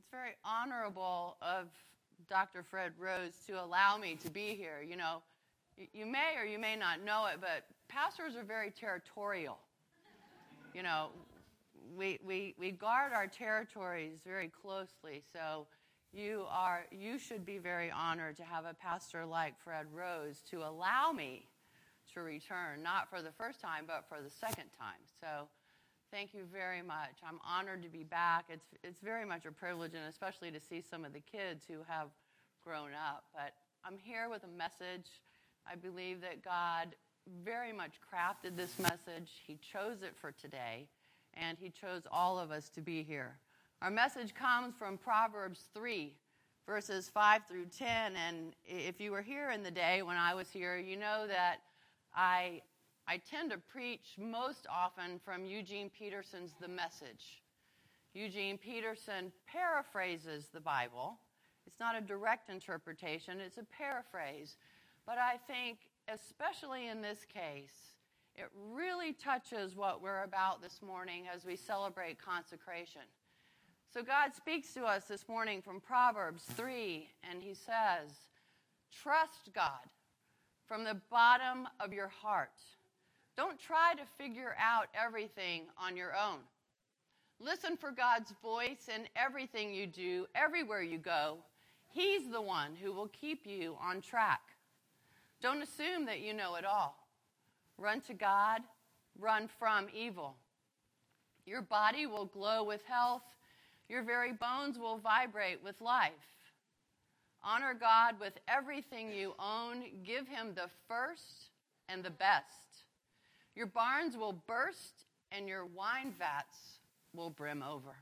It's very honorable of Dr. Fred Rose to allow me to be here. You know, you may or you may not know it, but pastors are very territorial. You know, we guard our territories very closely. So you should be very honored to have a pastor like Fred Rose to allow me to return, not for the first time, but for the second time. So thank you very much. I'm honored to be back. It's very much a privilege, and especially to see some of the kids who have grown up. But I'm here with a message. I believe that God very much crafted this message. He chose it for today, and He chose all of us to be here. Our message comes from Proverbs 3, verses 5 through 10. And if you were here in the day when I was here, you know that I tend to preach most often from Eugene Peterson's The Message. Eugene Peterson paraphrases the Bible. It's not a direct interpretation, it's a paraphrase. But I think, especially in this case, it really touches what we're about this morning as we celebrate consecration. So God speaks to us this morning from Proverbs 3, and He says, trust God from the bottom of your heart. Don't try to figure out everything on your own. Listen for God's voice in everything you do, everywhere you go. He's the one who will keep you on track. Don't assume that you know it all. Run to God, run from evil. Your body will glow with health. Your very bones will vibrate with life. Honor God with everything you own. Give Him the first and the best. Your barns will burst and your wine vats will brim over.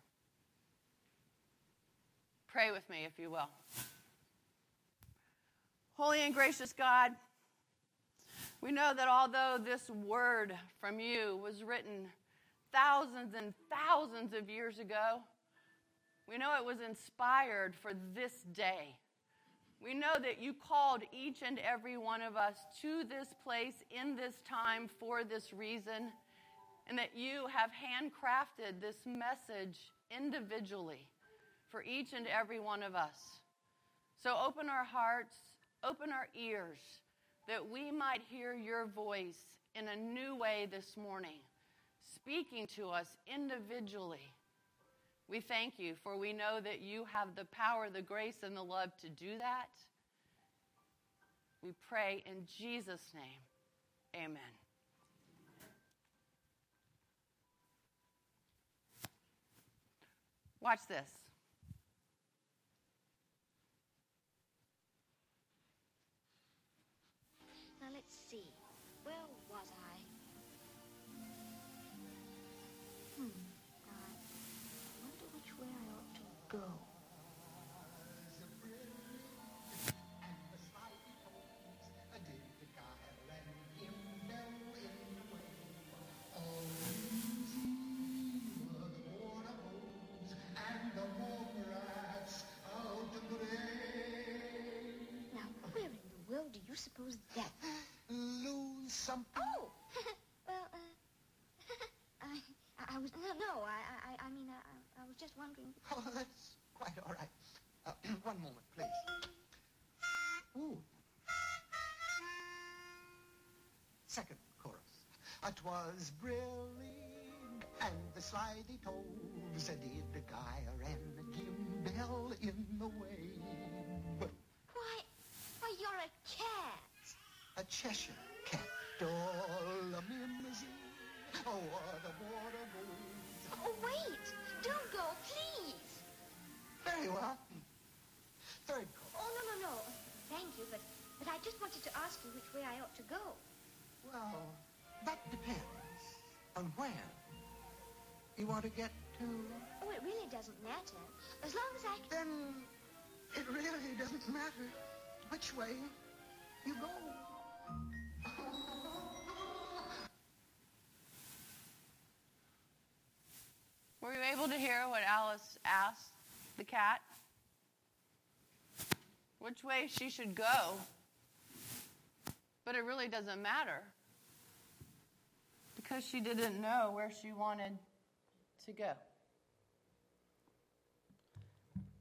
Pray with me, if you will. Holy and gracious God, we know that although this word from you was written thousands and thousands of years ago, we know it was inspired for this day. We know that you called each and every one of us to this place in this time for this reason, and that you have handcrafted this message individually for each and every one of us. So open our hearts, open our ears, that we might hear your voice in a new way this morning, speaking to us individually. We thank you, for we know that you have the power, the grace, and the love to do that. We pray in Jesus' name. Amen. Watch this. Now let's see. Where was I? I wonder which way I ought to go. Now, where in the world do you suppose that? Lose something? Oh! Well, I was... No, I mean, I was just wondering... Oh, that's quite all right. One moment, please. Ooh. Second chorus. It was brilliant, and the slidey toves did the gyre and the gimble in the wave. Why, you're a cat. A Cheshire cat, all a mimsy. Oh, the water goes. Oh, wait! Don't go, please! Very well. Third chorus. Oh, no. Thank you, but I just wanted to ask you which way I ought to go. Well, that depends on where you want to get to. Oh, it really doesn't matter. As long as I can... Then it really doesn't matter which way you go. Were you able to hear what Alice asked the cat? Which way she should go? But it really doesn't matter, because she didn't know where she wanted to go.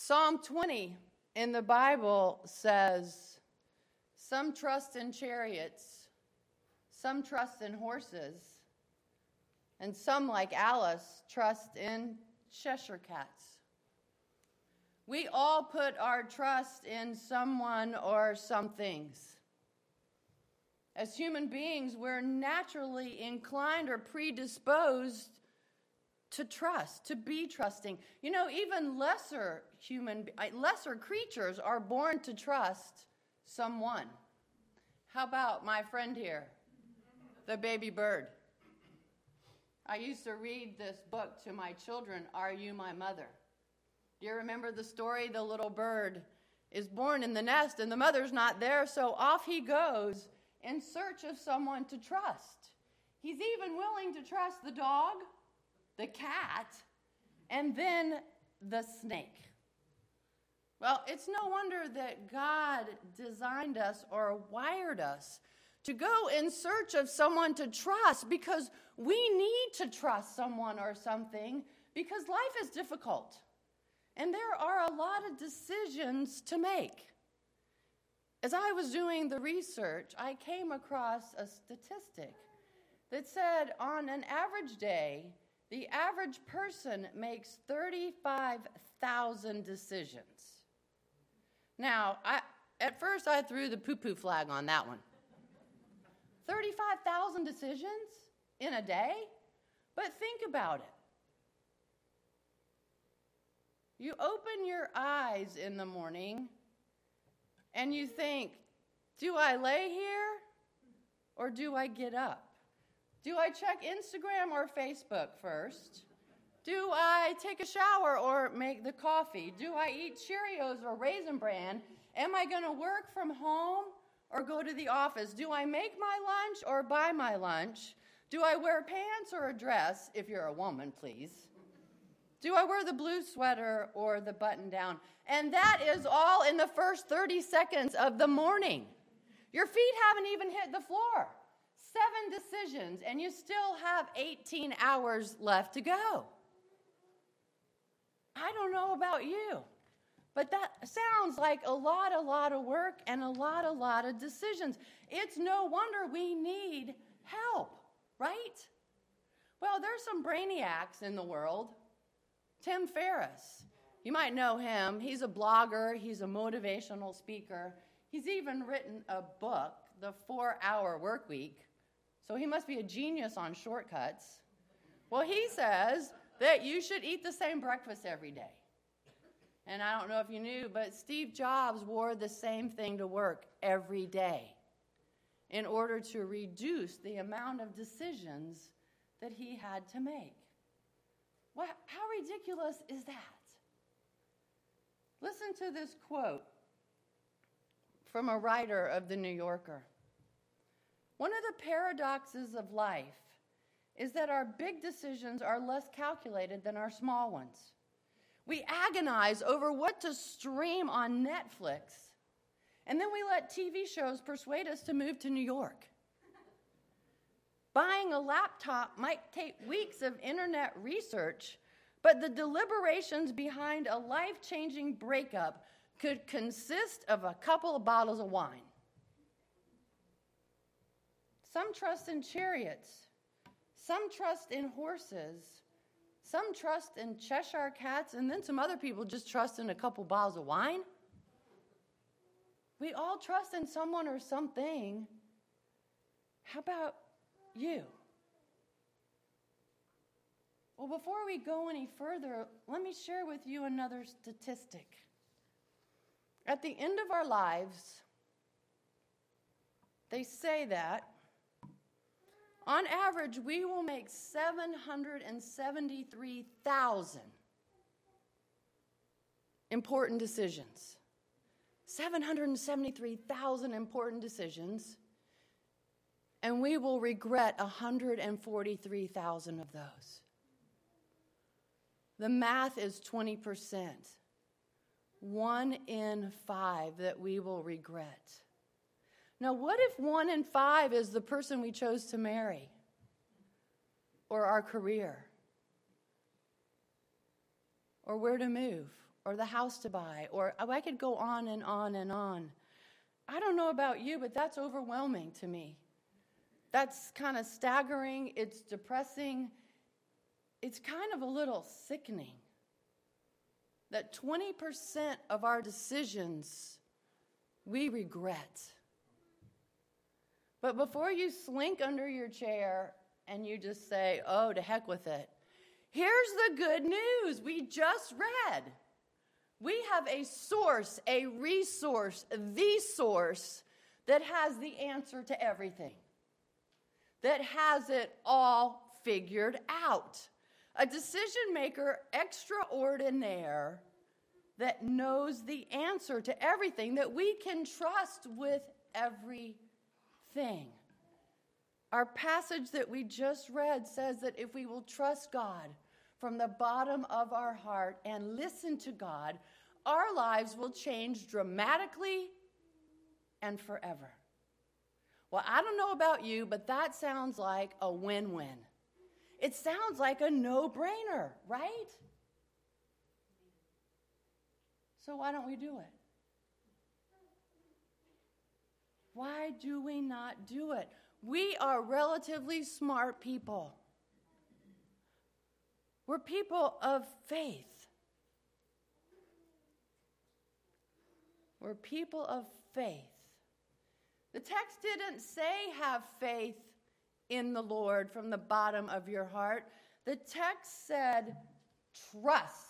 Psalm 20 in the Bible says, some trust in chariots, some trust in horses, and some, like Alice, trust in Cheshire cats. We all put our trust in someone or some things. As human beings, we're naturally inclined or predisposed to trust, to be trusting. You know, even lesser creatures are born to trust someone. How about my friend here, the baby bird? I used to read this book to my children, Are You My Mother? Do you remember the story? The little bird is born in the nest and the mother's not there, so off he goes in search of someone to trust. He's even willing to trust the dog, the cat, and then the snake. Well, it's no wonder that God designed us or wired us to go in search of someone to trust, because we need to trust someone or something because life is difficult. And there are a lot of decisions to make. As I was doing the research, I came across a statistic that said on an average day, the average person makes 35,000 decisions. Now, at first I threw the poo-poo flag on that one. 35,000 decisions in a day? But think about it. You open your eyes in the morning and you think, do I lay here or do I get up? Do I check Instagram or Facebook first? Do I take a shower or make the coffee? Do I eat Cheerios or Raisin Bran? Am I going to work from home or go to the office? Do I make my lunch or buy my lunch? Do I wear pants or a dress? If you're a woman, please. Do I wear the blue sweater or the button down? And that is all in the first 30 seconds of the morning. Your feet haven't even hit the floor. 7 decisions, and you still have 18 hours left to go. I don't know about you, but that sounds like a lot of work and a lot of decisions. It's no wonder we need help, right? Well, there's some brainiacs in the world. Tim Ferriss, you might know him. He's a blogger. He's a motivational speaker. He's even written a book, The 4-Hour Workweek. So he must be a genius on shortcuts. Well, he says that you should eat the same breakfast every day. And I don't know if you knew, but Steve Jobs wore the same thing to work every day in order to reduce the amount of decisions that he had to make. Well, how ridiculous is that? Listen to this quote from a writer of The New Yorker. One of the paradoxes of life is that our big decisions are less calculated than our small ones. We agonize over what to stream on Netflix, and then we let TV shows persuade us to move to New York. Buying a laptop might take weeks of internet research, but the deliberations behind a life-changing breakup could consist of a couple of bottles of wine. Some trust in chariots, some trust in horses, some trust in Cheshire cats, and then some other people just trust in a couple bottles of wine. We all trust in someone or something. How about you? Well, before we go any further, let me share with you another statistic. At the end of our lives, they say that on average, we will make 773,000 important decisions. 773,000 important decisions, and we will regret 143,000 of those. The math is 20%. 1 in 5 that we will regret. Now, what if 1 in 5 is the person we chose to marry? Or our career? Or where to move? or the house to buy, or I could go on and on and on. I don't know about you, but that's overwhelming to me. That's kind of staggering. It's depressing. It's kind of a little sickening that 20% of our decisions we regret. But before you slink under your chair and you just say, oh, to heck with it, here's the good news we just read. We have a source, a resource, the source that has the answer to everything, that has it all figured out. A decision maker extraordinaire that knows the answer to everything, that we can trust with everything. Our passage that we just read says that if we will trust God from the bottom of our heart and listen to God, our lives will change dramatically and forever. Well, I don't know about you, but that sounds like a win-win. It sounds like a no-brainer, right? So why don't we do it? Why do we not do it? We are relatively smart people. We're people of faith. We're people of faith. The text didn't say have faith in the Lord from the bottom of your heart. The text said trust.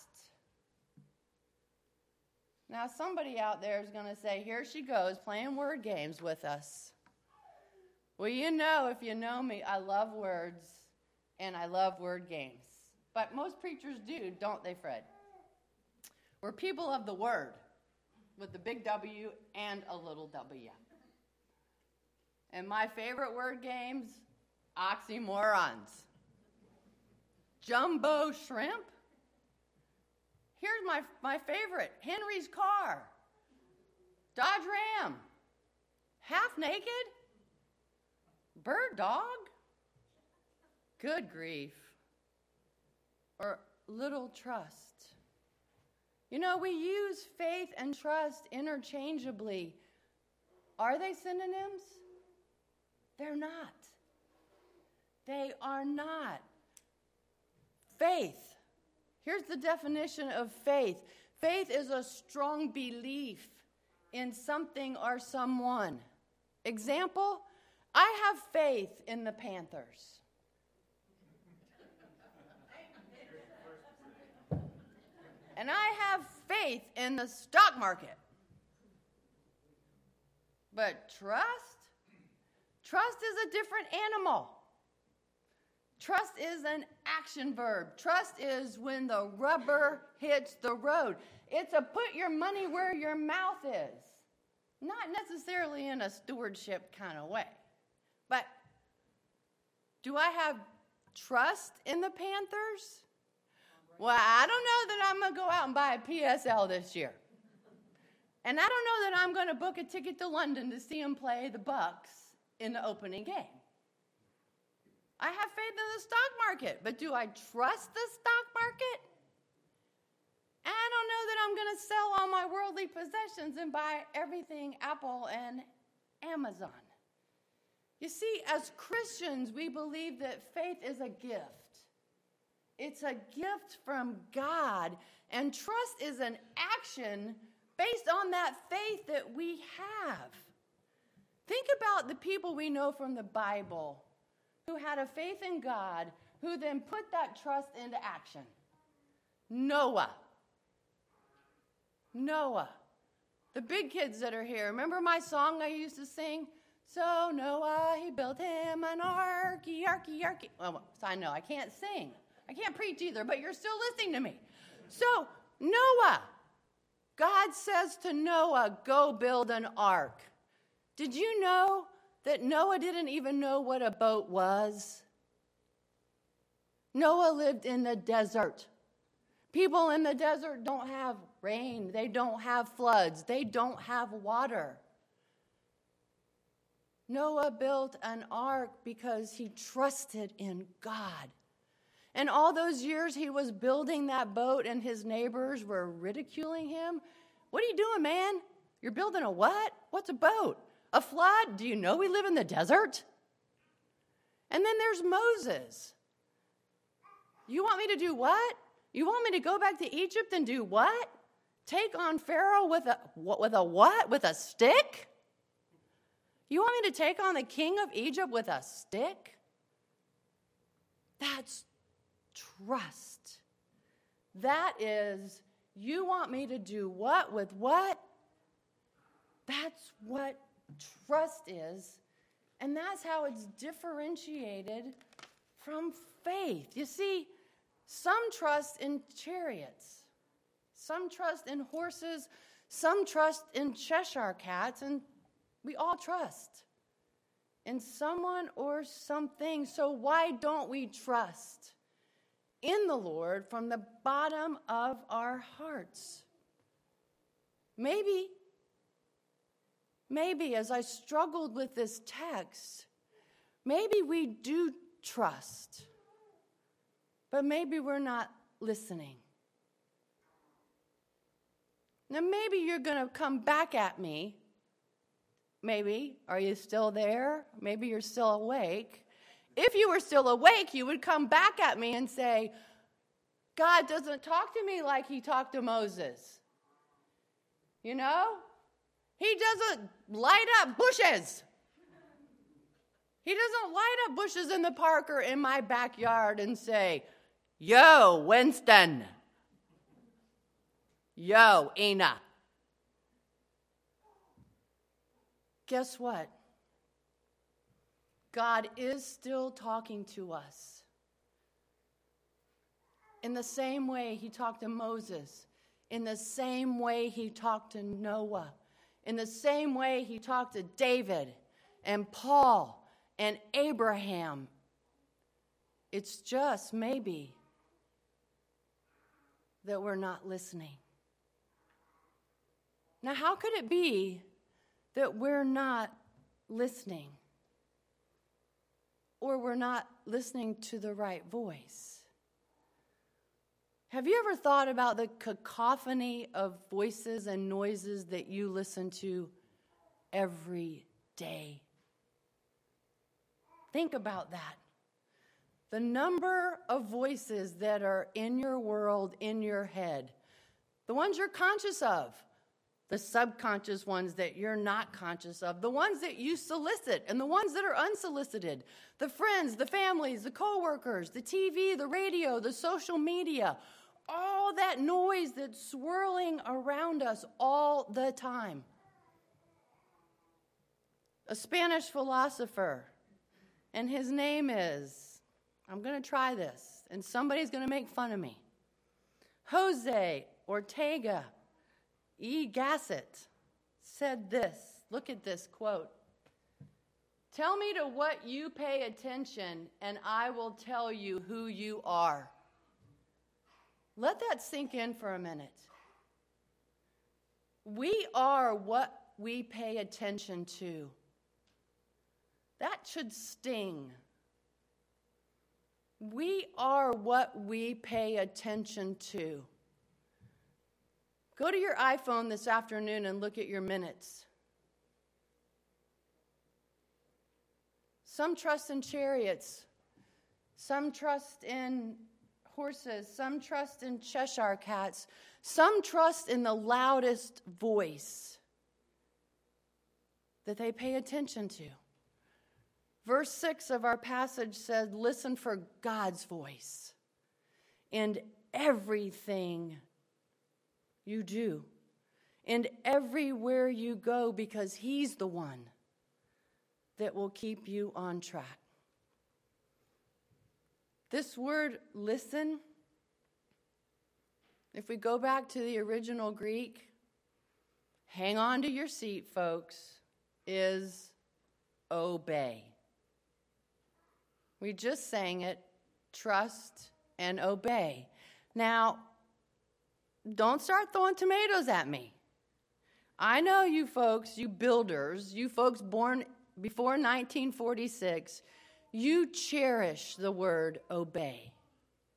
Now, somebody out there is going to say, here she goes playing word games with us. Well, you know, if you know me, I love words and I love word games. But most preachers do, don't they, Fred? We're people of the word with the big W and a little w. And my favorite word games, oxymorons. Jumbo shrimp. Here's my favorite, Henry's car. Dodge Ram. Half naked. Bird dog. Good grief. Or little trust. You know, we use faith and trust interchangeably. Are they synonyms? They're not. They are not. Faith. Here's the definition of faith. Faith is a strong belief in something or someone. Example, I have faith in the Panthers. And I have faith in the stock market. But trust? Trust is a different animal. Trust is an action verb. Trust is when the rubber hits the road. It's a put your money where your mouth is. Not necessarily in a stewardship kind of way. But do I have trust in the Panthers? Well, I don't know that I'm going to go out and buy a PSL this year. And I don't know that I'm going to book a ticket to London to see them play the Bucks in the opening game. I have faith in the stock market, but do I trust the stock market? I don't know that I'm going to sell all my worldly possessions and buy everything Apple and Amazon. You see, as Christians, we believe that faith is a gift. It's a gift from God, and trust is an action based on that faith that we have. Think about the people we know from the Bible who had a faith in God, who then put that trust into action. Noah. The big kids that are here, remember my song I used to sing? So Noah, he built him an arky. Well, I know, I can't sing. I can't preach either, but you're still listening to me. So, Noah. God says to Noah, go build an ark. Did you know that Noah didn't even know what a boat was? Noah lived in the desert. People in the desert don't have rain. They don't have floods. They don't have water. Noah built an ark because he trusted in God. And all those years he was building that boat and his neighbors were ridiculing him. What are you doing, man? You're building a what? What's a boat? A flood? Do you know we live in the desert? And then there's Moses. You want me to do what? You want me to go back to Egypt and do what? Take on Pharaoh with a what? With a stick? You want me to take on the king of Egypt with a stick? That's trust. That is, you want me to do what with what? That's what trust is. And that's how it's differentiated from faith. You see, some trust in chariots, some trust in horses, some trust in Cheshire cats, and we all trust in someone or something. So why don't we trust in the Lord from the bottom of our hearts? Maybe as I struggled with this text, maybe we do trust, but maybe we're not listening. Now, maybe you're going to come back at me. Maybe. Are you still there? Maybe you're still awake. If you were still awake, you would come back at me and say, God doesn't talk to me like he talked to Moses. You know? He doesn't light up bushes. He doesn't light up bushes in the park or in my backyard and say, yo, Winston. Yo, Ina. Guess what? God is still talking to us. In the same way he talked to Moses, in the same way he talked to Noah, in the same way he talked to David and Paul and Abraham. It's just maybe that we're not listening. Now, how could it be that we're not listening? Or we're not listening to the right voice? Have you ever thought about the cacophony of voices and noises that you listen to every day? Think about that. The number of voices that are in your world, in your head, the ones you're conscious of, the subconscious ones that you're not conscious of, the ones that you solicit and the ones that are unsolicited, the friends, the families, the coworkers, the TV, the radio, the social media, all that noise that's swirling around us all the time. A Spanish philosopher, and his name is, I'm going to try this, and somebody's going to make fun of me, Jose Ortega Y Gasset said this. Look at this quote. Tell me to what you pay attention, and I will tell you who you are. Let that sink in for a minute. We are what we pay attention to. That should sting. We are what we pay attention to. Go to your iPhone this afternoon and look at your minutes. Some trust in chariots. Some trust in horses. Some trust in Cheshire cats. Some trust in the loudest voice that they pay attention to. Verse 6 of our passage said, listen for God's voice in everything you do and everywhere you go, because he's the one that will keep you on track. This word listen, if we go back to the original Greek, hang on to your seat, folks, is obey. We just sang it, trust and obey. Now, don't start throwing tomatoes at me. I know you folks, you builders, you folks born before 1946, you cherish the word obey.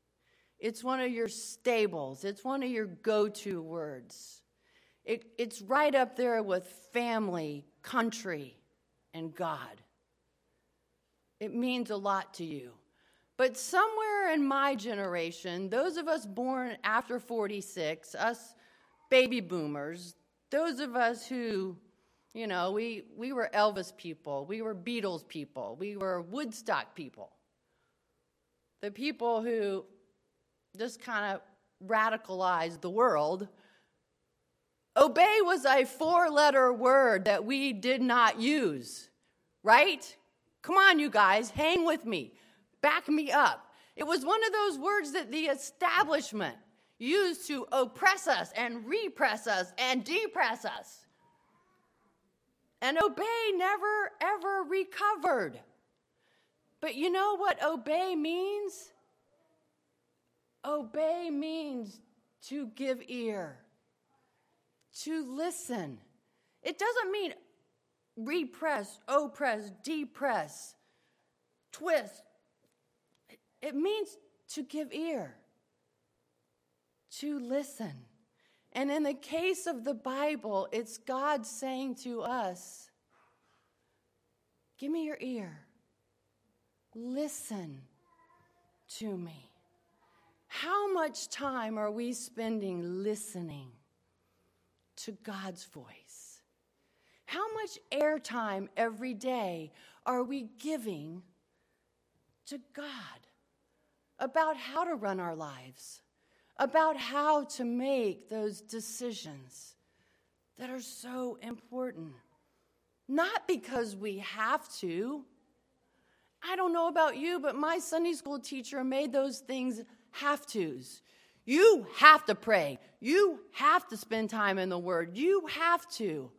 It's one of your staples. It's one of your go-to words. It's right up there with family, country, and God. It means a lot to you. But somewhere in my generation, those of us born after 46, us baby boomers, those of us who, we were Elvis people, we were Beatles people, we were Woodstock people. The people who just kind of radicalized the world. Obey was a 4-letter word that we did not use, right? Come on, you guys, hang with me. Back me up. It was one of those words that the establishment used to oppress us and repress us and depress us. And obey never, ever recovered. But you know what obey means? Obey means to give ear, to listen. It doesn't mean repress, oppress, depress, twist. It means to give ear, to listen. And in the case of the Bible, it's God saying to us, give me your ear. Listen to me. How much time are we spending listening to God's voice? How much airtime every day are we giving to God about how to run our lives, about how to make those decisions that are so important? Not because we have to. I don't know about you, but my Sunday school teacher made those things have-tos. You have to pray. You have to spend time in the Word. You have to.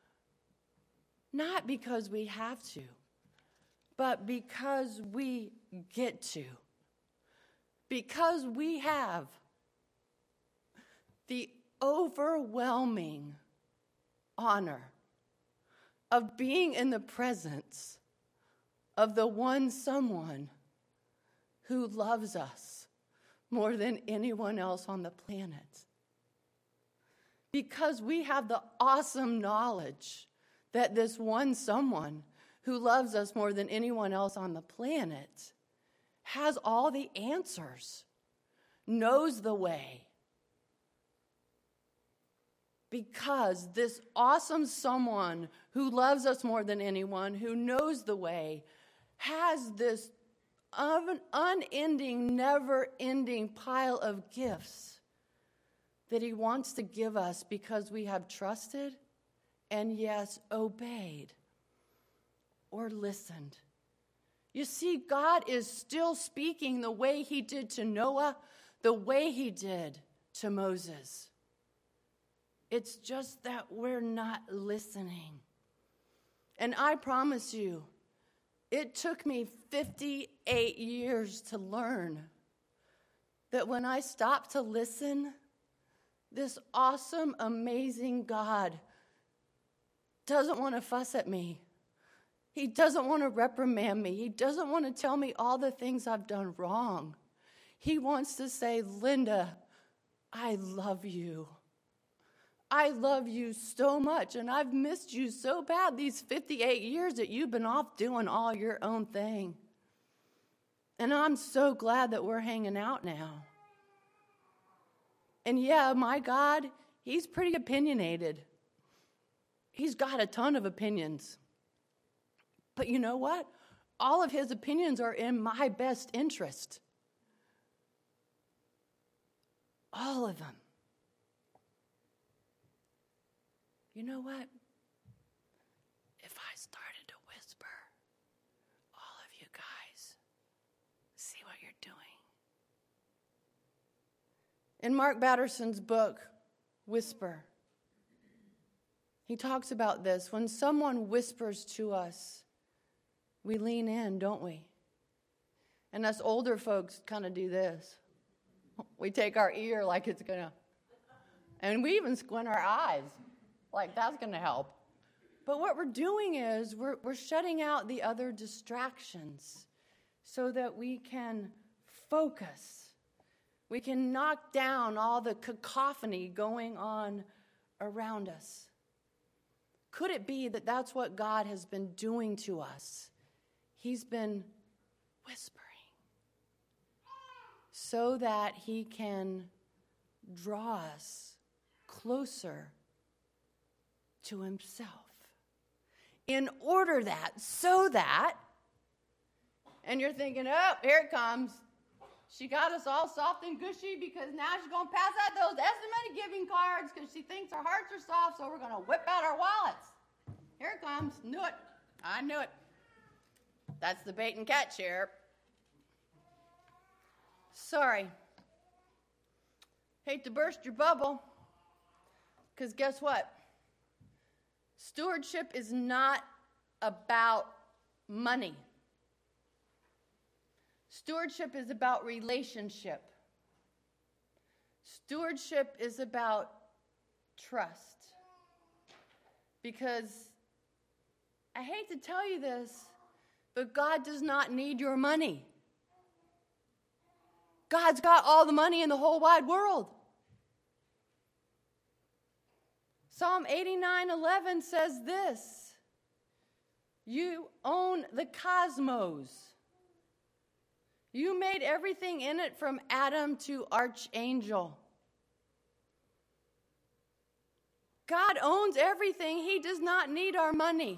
Not because we have to, but because we get to. Because we have the overwhelming honor of being in the presence of the one someone who loves us more than anyone else on the planet. Because we have the awesome knowledge that this one someone who loves us more than anyone else on the planet has all the answers, knows the way. Because this awesome someone who loves us more than anyone, who knows the way, has this unending, never-ending pile of gifts that he wants to give us because we have trusted and, yes, obeyed or listened. You see, God is still speaking the way he did to Noah, the way he did to Moses. It's just that we're not listening. And I promise you, it took me 58 years to learn that when I stopped to listen, this awesome, amazing God doesn't want to fuss at me. He doesn't want to reprimand me. He doesn't want to tell me all the things I've done wrong. He wants to say, Linda, I love you. I love you so much, and I've missed you so bad these 58 years that you've been off doing all your own thing. And I'm so glad that we're hanging out now. And yeah, my God, he's pretty opinionated. He's got a ton of opinions. But you know what? All of his opinions are in my best interest. All of them. You know what? If I started to whisper, all of you guys, see what you're doing. In Mark Batterson's book, Whisper, he talks about this. When someone whispers to us, we lean in, don't we? And us older folks kind of do this. We take our ear like it's going to, and we even squint our eyes like that's going to help. But what we're doing is we're shutting out the other distractions so that we can focus. We can knock down all the cacophony going on around us. Could it be that that's what God has been doing to us? He's been whispering so that he can draw us closer to himself. In order that, so that, and you're thinking, oh, here it comes. She got us all soft and gushy because now she's going to pass out those estimate giving cards because she thinks our hearts are soft, so we're going to whip out our wallets. Here it comes. Knew it. I knew it. That's the bait and catch here. Sorry. Hate to burst your bubble, because guess what? Stewardship is not about money. Stewardship is about relationship. Stewardship is about trust. Because I hate to tell you this, but God does not need your money. God's got all the money in the whole wide world. Psalm 89:11 says this: you own the cosmos. You made everything in it from Adam to Archangel. God owns everything. He does not need our money.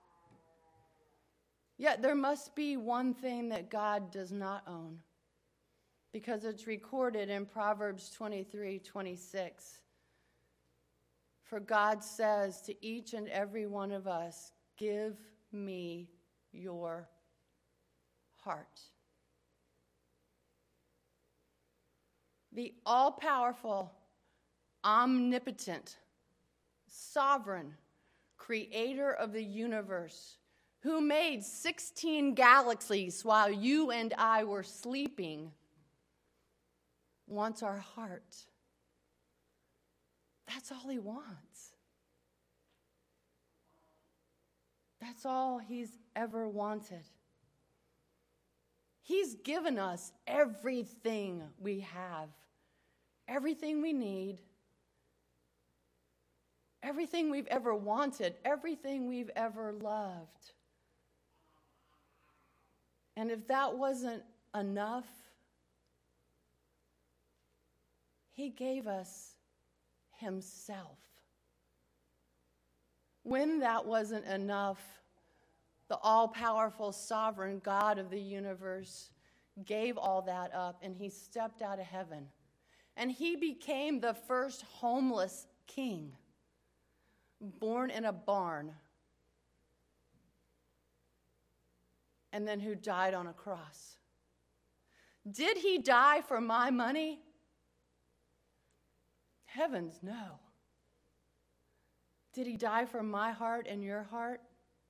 Yet there must be one thing that God does not own, because it's recorded in Proverbs 23:26. For God says to each and every one of us, give me your heart. The all-powerful, omnipotent, sovereign creator of the universe, who made 16 galaxies while you and I were sleeping, wants our heart. That's all he wants. That's all he's ever wanted. He's given us everything we have, everything we need, everything we've ever wanted, everything we've ever loved. And if that wasn't enough, he gave us himself. When that wasn't enough, the all-powerful sovereign God of the universe gave all that up, and he stepped out of heaven. And he became the first homeless king, born in a barn, and then who died on a cross. Did he die for my money? Heavens, no. Did he die for my heart and your heart?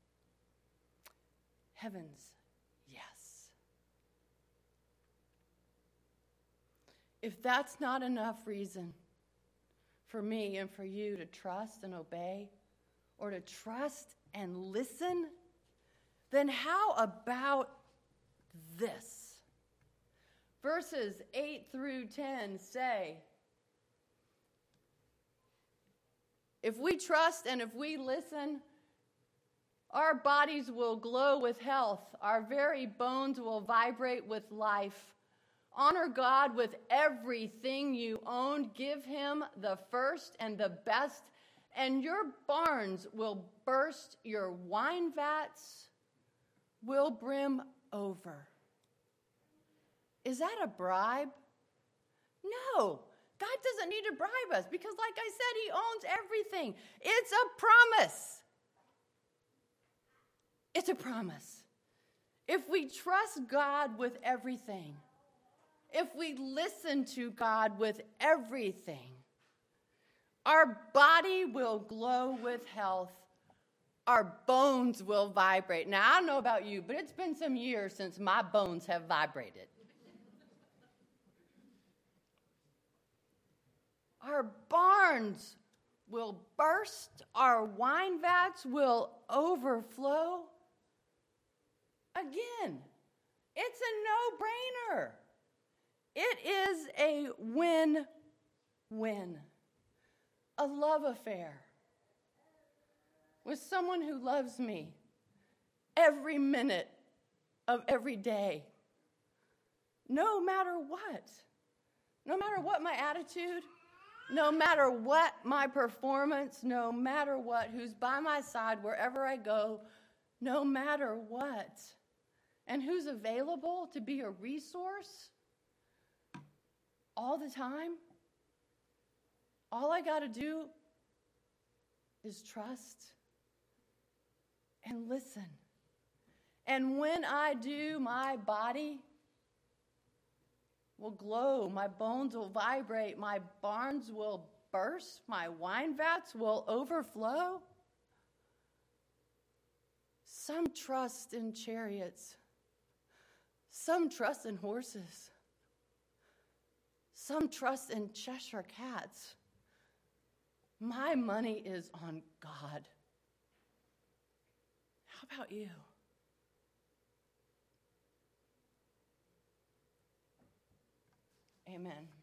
Heavens, yes. If that's not enough reason for me and for you to trust and obey, or to trust and listen, then how about this? Verses 8 through 10 say, if we trust and if we listen, our bodies will glow with health. Our very bones will vibrate with life. Honor God with everything you own. Give him the first and the best, and your barns will burst. Your wine vats will brim over. Is that a bribe? No. God doesn't need to bribe us because, like I said, he owns everything. It's a promise. It's a promise. If we trust God with everything, if we listen to God with everything, our body will glow with health. Our bones will vibrate. Now, I don't know about you, but it's been some years since my bones have vibrated. Our barns will burst. Our wine vats will overflow. Again, it's a no-brainer. It is a win-win, a love affair with someone who loves me every minute of every day, no matter what. No matter what my attitude, no matter what my performance, no matter what, who's by my side wherever I go, no matter what, and who's available to be a resource all the time. All I got to do is trust and listen. And when I do, my body will glow, my bones will vibrate, my barns will burst, my wine vats will overflow. Some trust in chariots, some trust in horses, some trust in Cheshire cats. My money is on God. How about you? Amen.